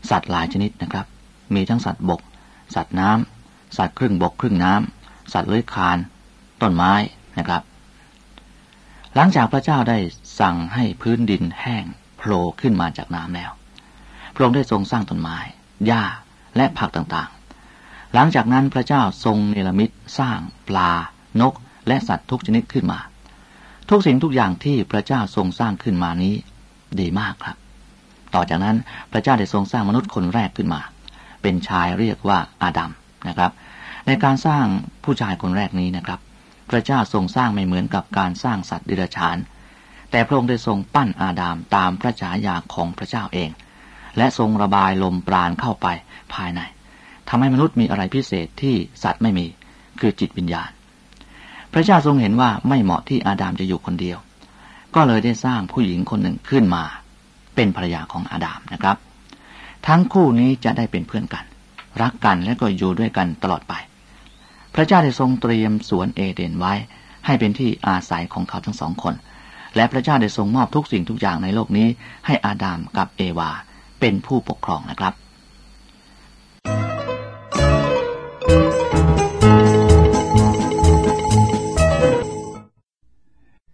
สัตว์หลายชนิดนะครับมีทั้งสัตว์บกสัตว์น้ำสัตว์ครึ่งบกครึ่งน้ำสัตว์เลื้อยคลานต้นไม้นะครับหลังจากพระเจ้าได้สั่งให้พื้นดินแห้งโผล่ขึ้นมาจากน้ำแล้วพระองค์ได้ทรงสร้างต้นไม้หญ้าและผักต่างๆหลังจากนั้นพระเจ้าทรงเนรมิตสร้างปลานกและสัตว์ทุกชนิดขึ้นมาทุกสิ่งทุกอย่างที่พระเจ้าทรงสร้างขึ้นมานี้ดีมากครับต่อจากนั้นพระเจ้าได้ทรงสร้างมนุษย์คนแรกขึ้นมาเป็นชายเรียกว่าอาดัมนะครับในการสร้างผู้ชายคนแรกนี้นะครับพระเจ้าทรงสร้างไม่เหมือนกับการสร้างสัตว์เดรัจฉานแต่พระองค์ได้ทรงปั้นอาดัมตามพระฉายาของพระเจ้าเองและทรงระบายลมปราณเข้าไปภายในทำให้มนุษย์มีอะไรพิเศษที่สัตว์ไม่มีคือจิตวิญญาณพระเจ้าทรงเห็นว่าไม่เหมาะที่อาดัมจะอยู่คนเดียวก็เลยได้สร้างผู้หญิงคนหนึ่งขึ้นมาเป็นภรรยาของอาดัมนะครับทั้งคู่นี้จะได้เป็นเพื่อนกันรักกันและก็อยู่ด้วยกันตลอดไปพระเจ้าได้ทรงเตรียมสวนเอเดนไว้ให้เป็นที่อาศัยของเขาทั้งสองคนและพระเจ้าได้ทรงมอบทุกสิ่งทุกอย่างในโลกนี้ให้อาดัมกับเอวาเป็นผู้ปกครองนะครับ